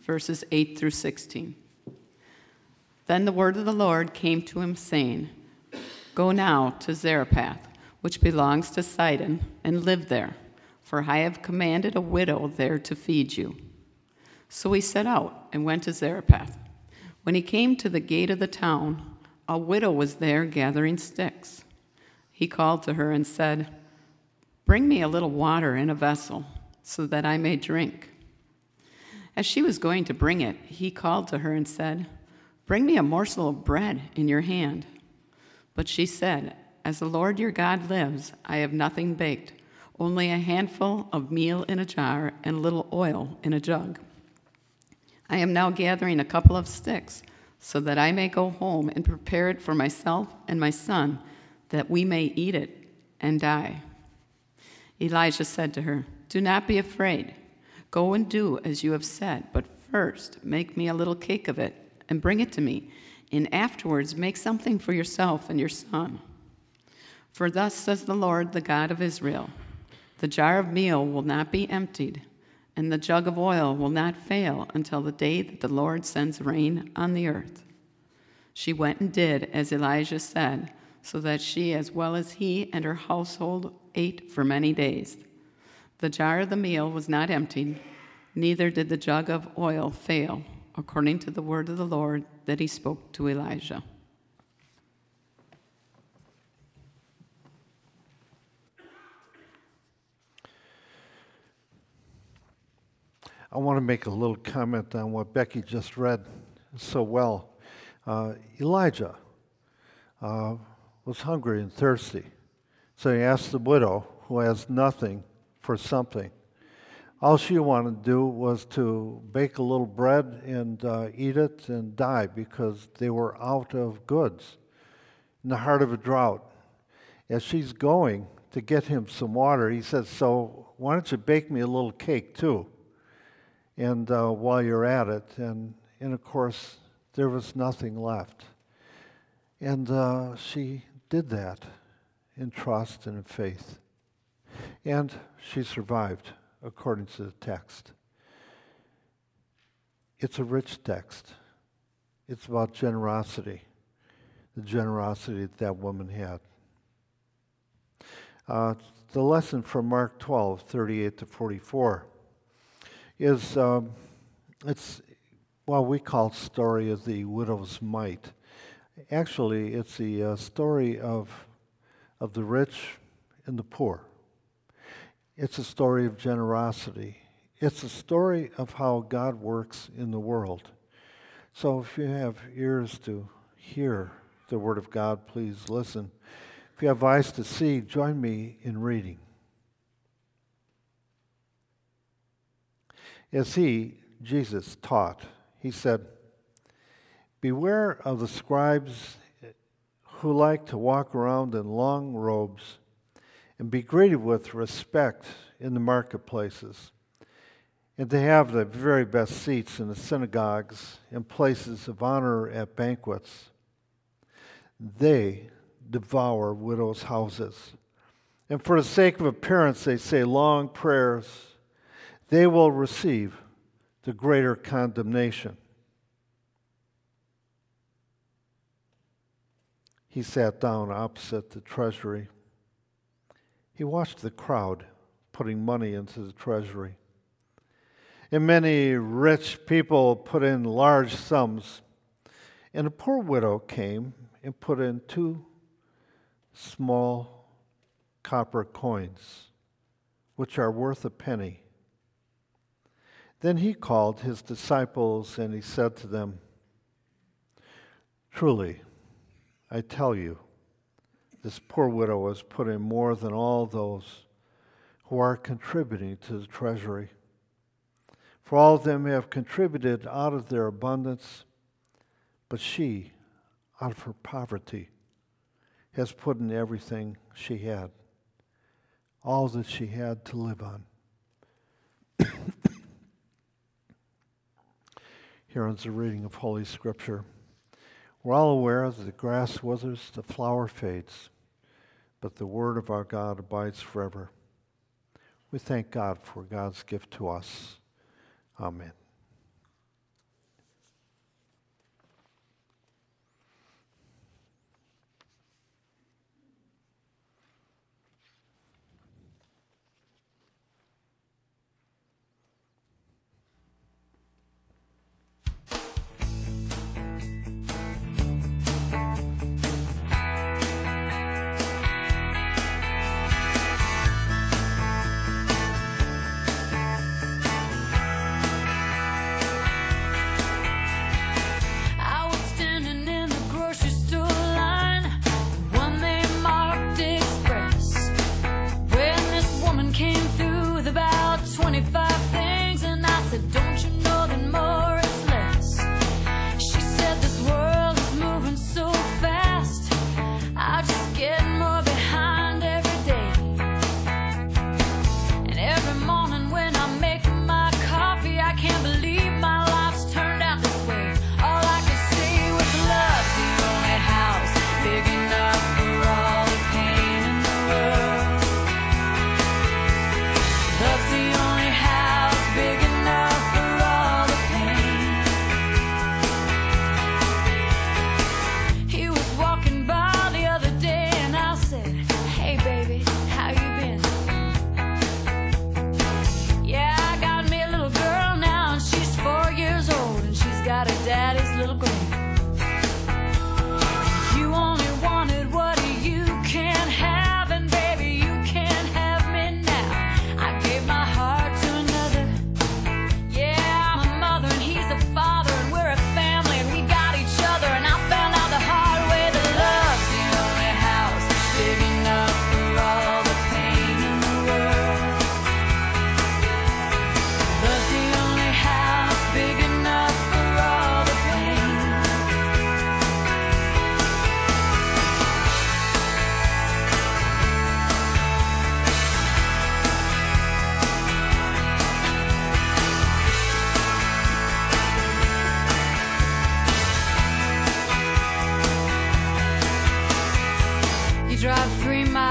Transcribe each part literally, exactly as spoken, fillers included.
verses eight through sixteen. Then the word of the Lord came to him, saying, Go now to Zarephath, which belongs to Sidon, and live there, for I have commanded a widow there to feed you. So he set out and went to Zarephath. When he came to the gate of the town, a widow was there gathering sticks. He called to her and said, Bring me a little water in a vessel, so that I may drink. As she was going to bring it, he called to her and said, Bring me a morsel of bread in your hand. But she said, As the Lord your God lives, I have nothing baked, only a handful of meal in a jar and a little oil in a jug. I am now gathering a couple of sticks, so that I may go home and prepare it for myself and my son, that we may eat it and die. Elijah said to her, Do not be afraid. Go and do as you have said, but first make me a little cake of it and bring it to me, and afterwards make something for yourself and your son. For thus says the Lord, the God of Israel, the jar of meal will not be emptied, and the jug of oil will not fail until the day that the Lord sends rain on the earth. She went and did as Elijah said, so that she as well as he and her household ate for many days. The jar of the meal was not emptied, neither did the jug of oil fail, according to the word of the Lord that he spoke to Elijah. I want to make a little comment on what Becky just read so well. Uh, Elijah uh, was hungry and thirsty, so he asked the widow, who has nothing, for something. All she wanted to do was to bake a little bread and uh, eat it and die, because they were out of goods in the heart of a drought. As she's going to get him some water, he says, so why don't you bake me a little cake too? And uh, while you're at it, and, and of course, there was nothing left. And uh, she did that in trust and in faith. And she survived, according to the text. It's a rich text. It's about generosity, the generosity that that woman had. Uh, the lesson from Mark twelve, thirty-eight to forty-four is, um, it's what we call story of the widow's mite. Actually, it's the uh, story of, of the rich and the poor. It's a story of generosity. It's a story of how God works in the world. So if you have ears to hear the Word of God, please listen. If you have eyes to see, join me in reading. As he, Jesus, taught, he said, Beware of the scribes who like to walk around in long robes and be greeted with respect in the marketplaces, and to have the very best seats in the synagogues and places of honor at banquets. They devour widows' houses, and for the sake of appearance they say long prayers. They will receive the greater condemnation. He sat down opposite the treasury. He watched the crowd putting money into the treasury. And many rich people put in large sums. And a poor widow came and put in two small copper coins, which are worth a penny. Then he called his disciples and he said to them, Truly, I tell you, this poor widow has put in more than all those who are contributing to the treasury. For all of them have contributed out of their abundance, but she, out of her poverty, has put in everything she had, all that she had to live on. Here ends the reading of Holy Scripture. We're all aware that the grass withers, the flower fades, but the word of our God abides forever. We thank God for God's gift to us. Amen.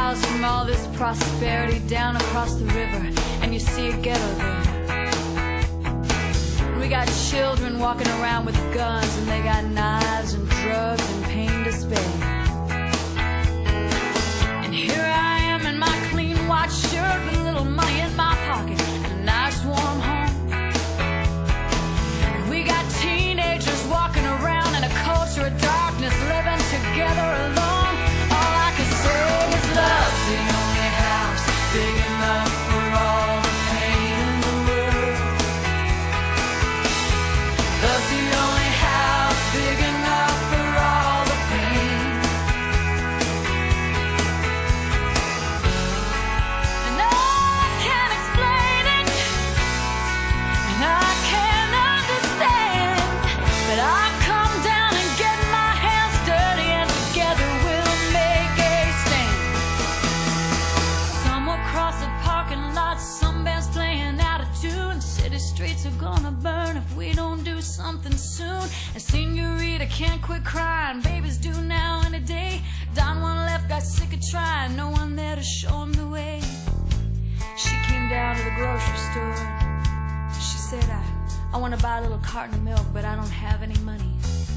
miles from all this prosperity down across the river, and you see a ghetto there. And we got children walking around with guns, and they got knives and drugs and pain to spare. And here I am in my clean white shirt with a little money in my pocket and a nice warm home. And we got teenagers walking around in a culture of darkness, living together alone. All I can say is love's the only house big enough for all the pain in the world. Love's the only house big enough for all the pain. And I can't explain it, and I can't understand, but I come down and get my hands dirty, and together we'll make a stand. Some will cross the parking lot, some bands playing out of tune. City streets are gonna burn if we don't do something soon. And Senorita can't quit crying, babies do now and a day. Don one left, got sick of trying, no one there to show him the way. She came down to the grocery store. She said, I, I want to buy a little carton of milk, but I don't have any money.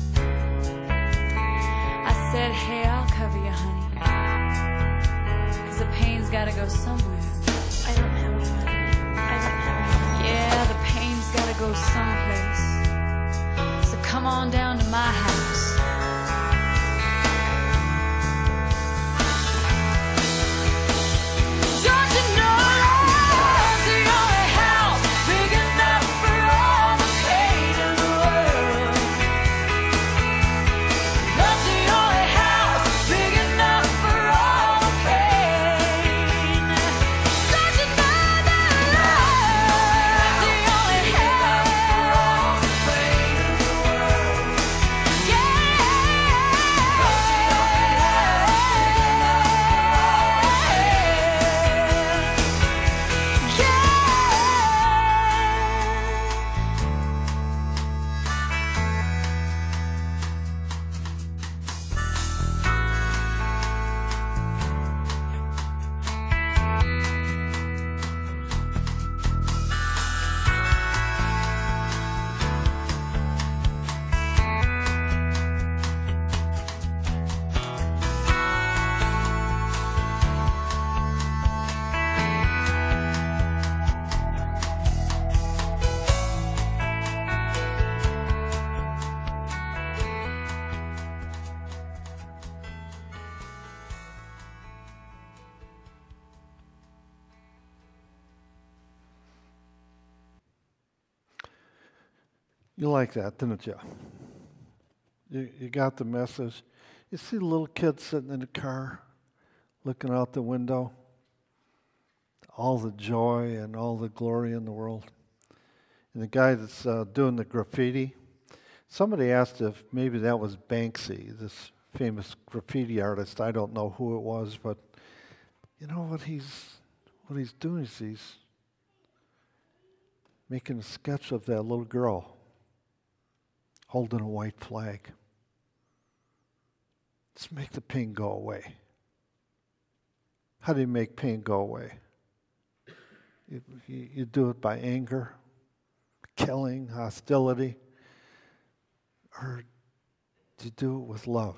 I said, hey, I'll cover you, honey, 'cause the pain's gotta go somewhere. I don't have any money. I don't have any money. Yeah, the pain's gotta go someplace. So come on down to my house. Don't you know love's the only house big enough for all the pain in the world? Love's the only house big enough for all the pain. Don't you know that love's the only house for all the pain in the world? Yeah, love's the only house big enough for all the pain. Yeah. You like that, didn't you? You, you got the message. You see the little kid sitting in the car, looking out the window, all the joy and all the glory in the world. And the guy that's uh, doing the graffiti, somebody asked if maybe that was Banksy, this famous graffiti artist. I don't know who it was, but you know what he's what he's doing is he's making a sketch of that little girl holding a white flag. Let's make the pain go away. How do you make pain go away? You, you, you do it by anger, killing, hostility, or do you do it with love?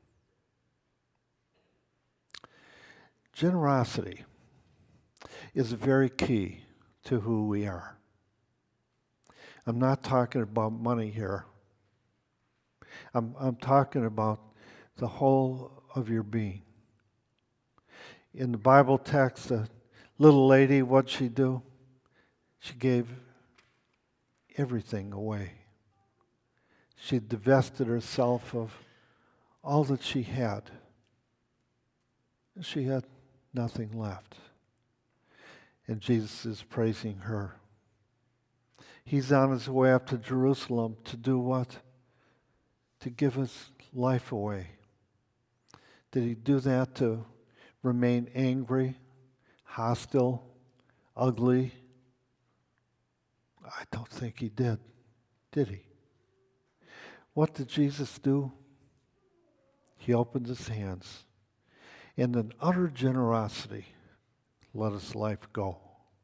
Generosity is very key to who we are. I'm not talking about money here. I'm, I'm talking about the whole of your being. In the Bible text, the little lady, what'd she do? She gave everything away. She divested herself of all that she had. She had nothing left. And Jesus is praising her. He's on his way up to Jerusalem to do what? To give his life away. Did he do that to remain angry, hostile, ugly? I don't think he did. Did he? What did Jesus do? He opened his hands And in utter generosity, let his life go.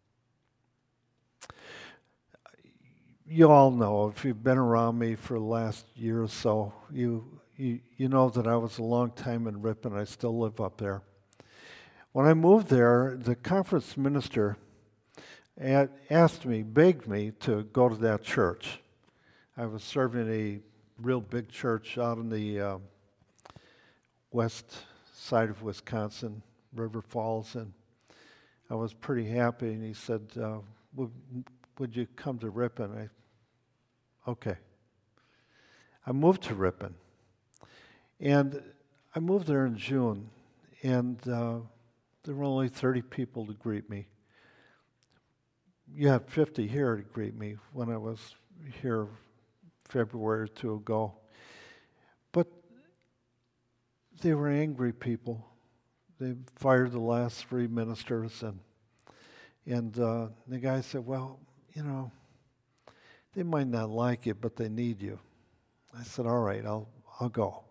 You all know, if you've been around me for the last year or so, you you, you know that I was a long time in Ripon. I still live up there. When I moved there, the conference minister ad- asked me, begged me to go to that church. I was serving a real big church out in the uh, west side of Wisconsin, River Falls, and I was pretty happy. And he said, uh, would, would you come to Ripon? I, okay. I moved to Ripon. And I moved there in June, and uh, there were only thirty people to greet me. You had fifty here to greet me when I was here February or two ago. But they were angry people. They fired the last three ministers, and and uh, the guy said, well, you know, they might not like it, but they need you. I said, all right, I'll I'll go.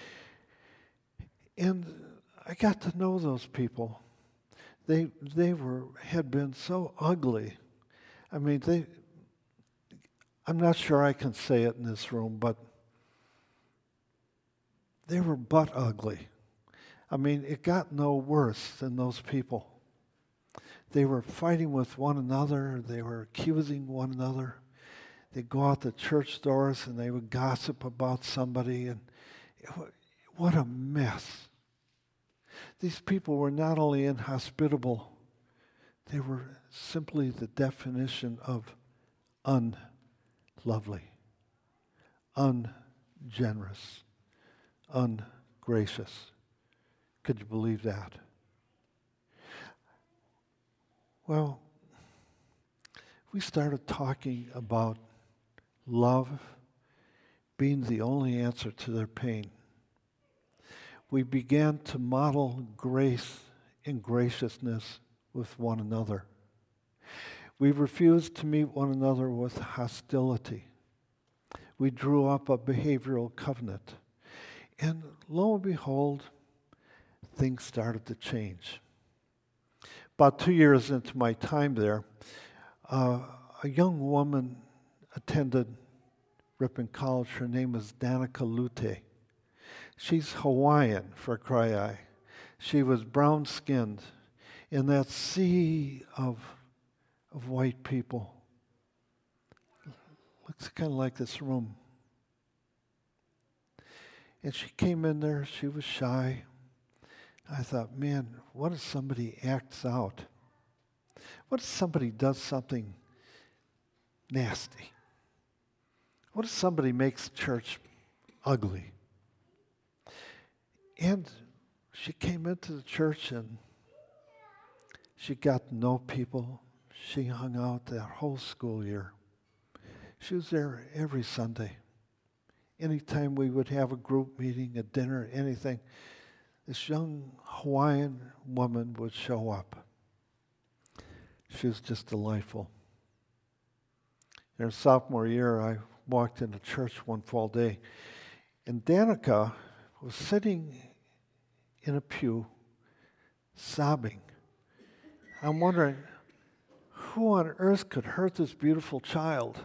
And I got to know those people. They they were had been so ugly. I mean, they. I'm not sure I can say it in this room, but they were butt ugly. I mean, it got no worse than those people. They were fighting with one another. They were accusing one another. They'd go out the church doors and they would gossip about somebody, and it, what a mess. These people were not only inhospitable, they were simply the definition of unlovely, ungenerous, ungracious. Could you believe that? Well, we started talking about love being the only answer to their pain. We began to model grace and graciousness with one another. We refused to meet one another with hostility. We drew up a behavioral covenant. And lo and behold, things started to change. About two years into my time there, uh, a young woman attended Ripon College. Her name was Danica Lute. She's Hawaiian, for cry I. She was brown-skinned in that sea of, of white people. Looks kind of like this room. And she came in there, she was shy. I thought, man, what if somebody acts out? What if somebody does something nasty? What if somebody makes church ugly? And she came into the church and she got to know people. She hung out that whole school year. She was there every Sunday. Anytime we would have a group meeting, a dinner, anything, this young Hawaiian woman would show up. She was just delightful. In her sophomore year, I walked into church one fall day, and Danica was sitting in a pew, sobbing. I'm wondering, who on earth could hurt this beautiful child?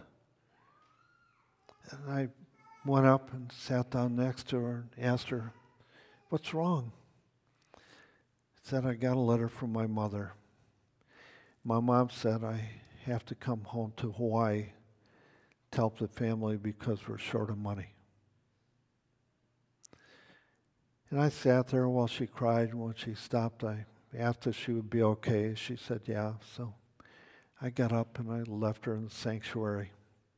And I went up and sat down next to her and asked her, what's wrong? She said, I got a letter from my mother. My mom said I have to come home to Hawaii to help the family because we're short of money. And I sat there while she cried, and when she stopped, I asked if she would be okay. She said, yeah. So I got up and I left her in the sanctuary.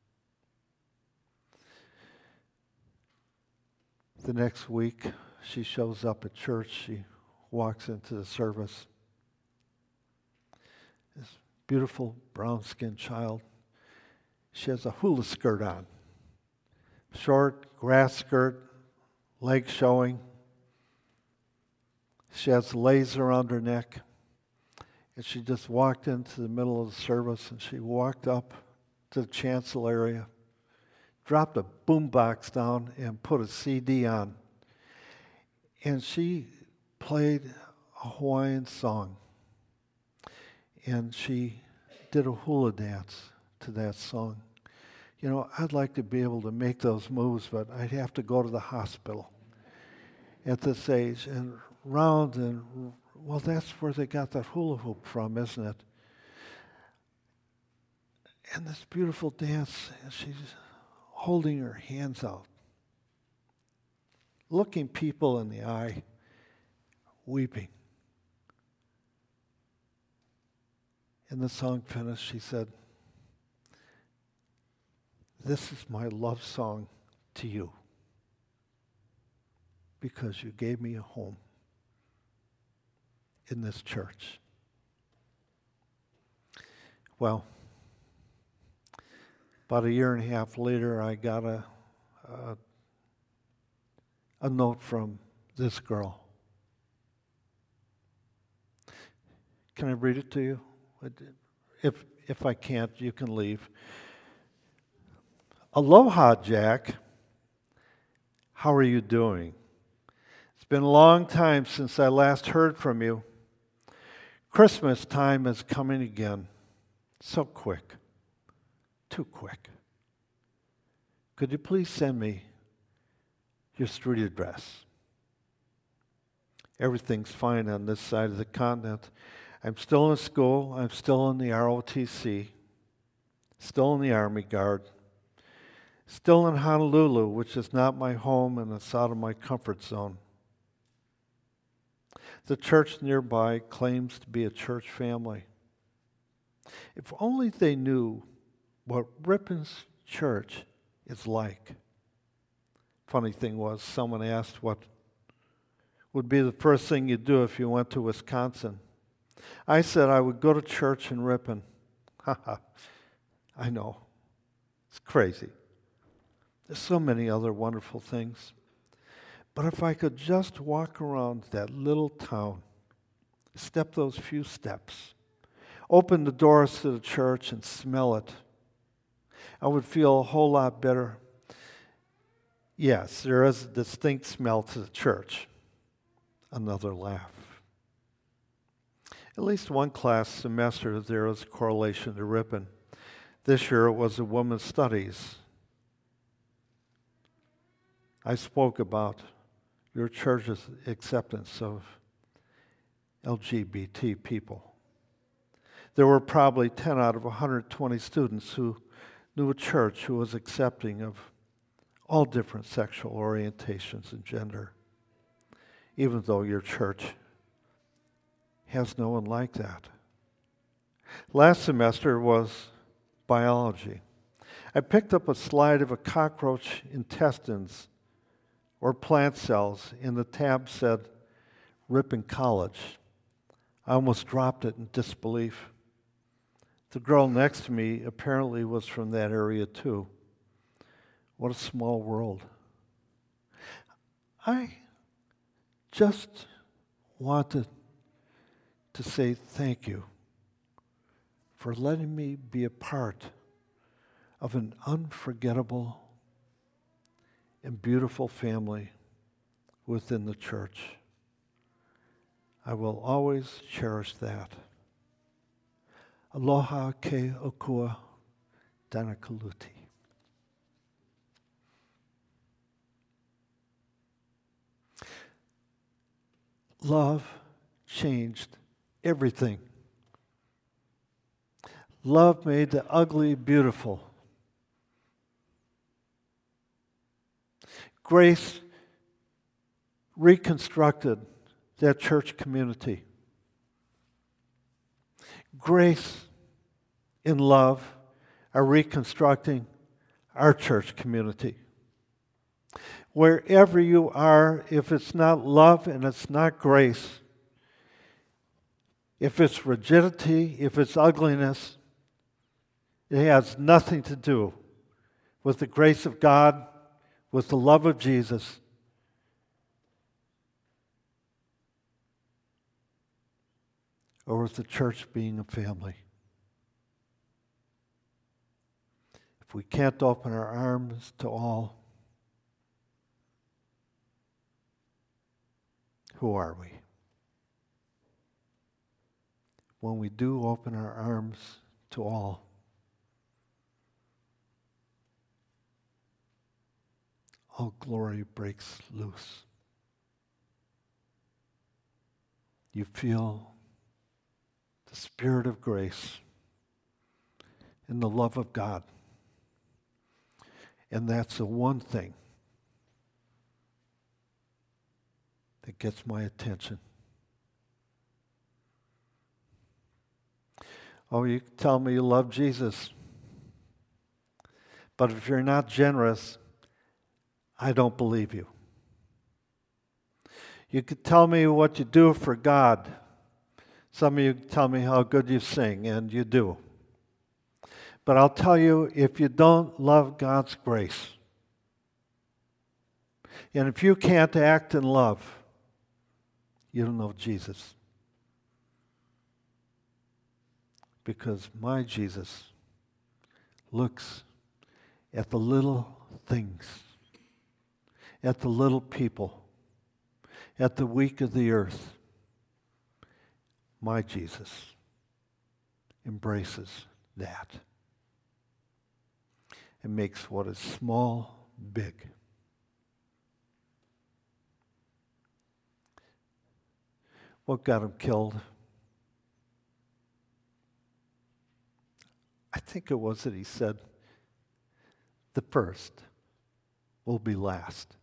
The next week, she shows up at church. She walks into the service. This beautiful brown-skinned child. She has a hula skirt on. Short grass skirt, legs showing. She has lace around her neck. And she just walked into the middle of the service, and she walked up to the chancel area, dropped a boombox down, and put a C D on. And she played a Hawaiian song. And she did a hula dance to that song. You know, I'd like to be able to make those moves, but I'd have to go to the hospital at this age and round and, well, that's where they got that hula hoop from, isn't it? And this beautiful dance, and she's holding her hands out, looking people in the eye, weeping. And the song finished, she said, "This is my love song to you, because you gave me a home in this church." Well, about a year and a half later, I got a, a, a note from this girl. Can I read it to you? If, if I can't, you can leave. "Aloha, Jack. How are you doing? It's been a long time since I last heard from you. Christmas time is coming again. So quick. Too quick. Could you please send me your street address? Everything's fine on this side of the continent. I'm still in school. I'm still in the R O T C. Still in the Army Guard. Still in Honolulu, which is not my home and it's out of my comfort zone. The church nearby claims to be a church family. If only they knew what Rippon's church is like." Funny thing was, someone asked what would be the first thing you'd do if you went to Wisconsin. I said I would go to church in Ripon. Haha, I know. It's crazy. There's so many other wonderful things. But if I could just walk around that little town, step those few steps, open the doors to the church and smell it, I would feel a whole lot better. Yes, there is a distinct smell to the church. Another laugh. At least one class semester there is a correlation to Ripon. This year it was a women's studies. I spoke about your church's acceptance of L G B T people. There were probably ten out of one hundred twenty students who knew a church who was accepting of all different sexual orientations and gender, even though your church has no one like that. Last semester was biology. I picked up a slide of a cockroach intestines or plant cells, and the tab said Ripon College. I almost dropped it in disbelief. The girl next to me apparently was from that area too. What a small world. I just wanted to say thank you for letting me be a part of an unforgettable and beautiful family within the church. I will always cherish that. Aloha ke okua danakaluti. Love changed everything. Love made the ugly beautiful. Grace reconstructed that church community. Grace and love are reconstructing our church community. Wherever you are, if it's not love and it's not grace, if it's rigidity, if it's ugliness, it has nothing to do with the grace of God, with the love of Jesus. Or with the church being a family. If we can't open our arms to all, who are we? when we do open our arms to all, all glory breaks loose. You feel the Spirit of grace and the love of God. And that's the one thing that gets my attention. Oh, you tell me you love Jesus, but if you're not generous, I don't believe you. You could tell me what you do for God. Some of you tell me how good you sing, and you do. But I'll tell you, if you don't love God's grace, and if you can't act in love, you don't know Jesus. Because my Jesus looks at the little things, at the little people, at the weak of the earth. My Jesus embraces that and makes what is small big. What got him killed? I think it was that he said, the first will be last.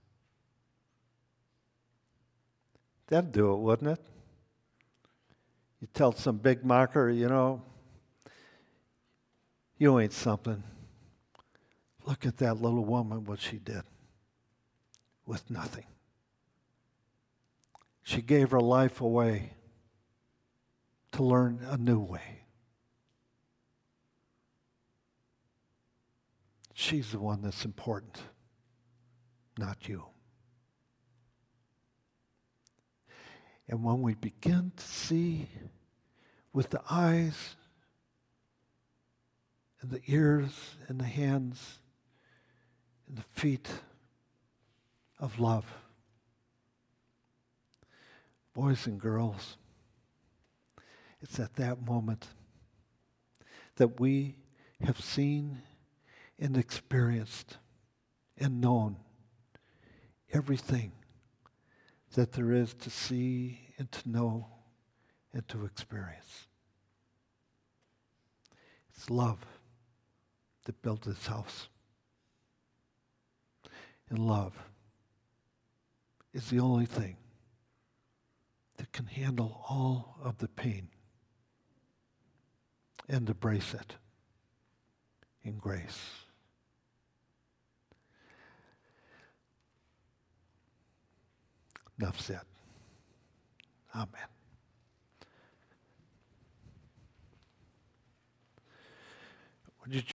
That'd do it, wouldn't it? You tell some big mocker, you know, you ain't something. Look at that little woman, what she did with nothing. She gave her life away to learn a new way. She's the one that's important, not you. And when we begin to see with the eyes and the ears and the hands and the feet of love, boys and girls, it's at that moment that we have seen and experienced and known everything that there is to see and to know and to experience. It's love that built this house. And love is the only thing that can handle all of the pain and embrace it in grace. Enough said. Amen. Would you